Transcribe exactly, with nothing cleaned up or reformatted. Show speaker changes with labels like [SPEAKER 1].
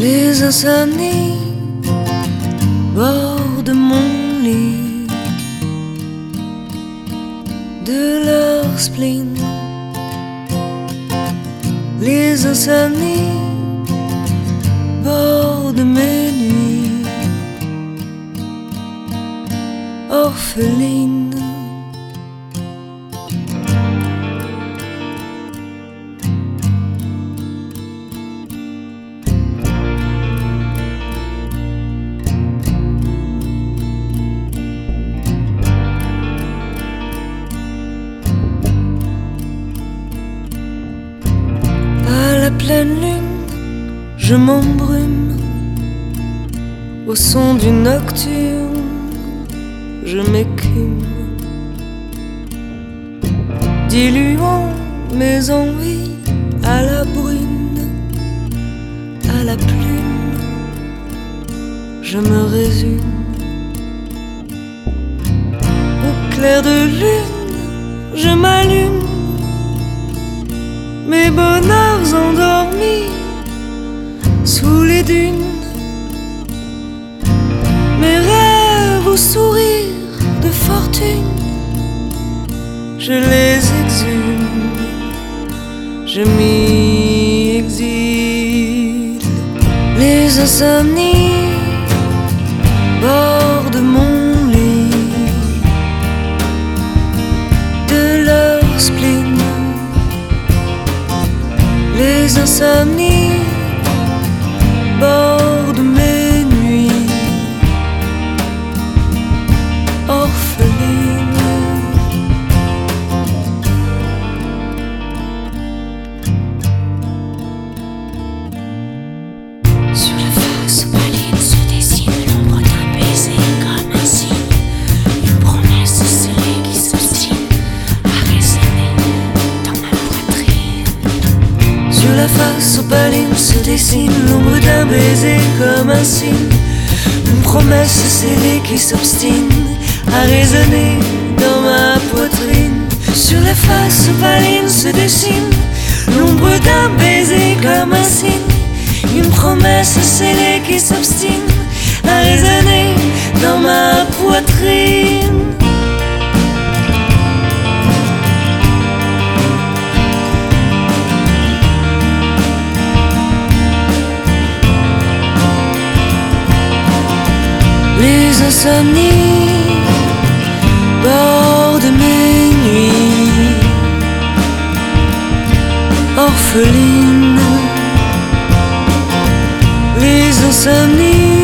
[SPEAKER 1] Les insomnies bordent mon lit de leur spleen. Les insomnies bordent mes nuits orphelines. À la pleine lune, je m'embrume. Au son du nocturne, je m'écume, diluant mes envies à la brune, à la plume, je me résume. Au clair de lune, je m'allume, mes bonheurs endormis sous les dunes, mes rêves au sourire de fortune, je les exhume, je m'y exile. Les insomnies bordent mon lit de leur spleen. Les insomnies bordent mes nuits orphelines.
[SPEAKER 2] Sur la face opaline se dessine l'ombre d'un baiser comme un signe, une promesse scellée qui s'obstine à résonner dans ma poitrine.
[SPEAKER 1] Sur la face opaline se dessine l'ombre d'un baiser comme un signe, une promesse scellée qui s'obstine à résonner dans ma poitrine. Sur la face opaline se dessine l'ombre d'un baiser comme un signe, une promesse scellée qui s'obstine à résonner dans ma poitrine. Les insomnies bordent mes nuits orphelines. Les insomnies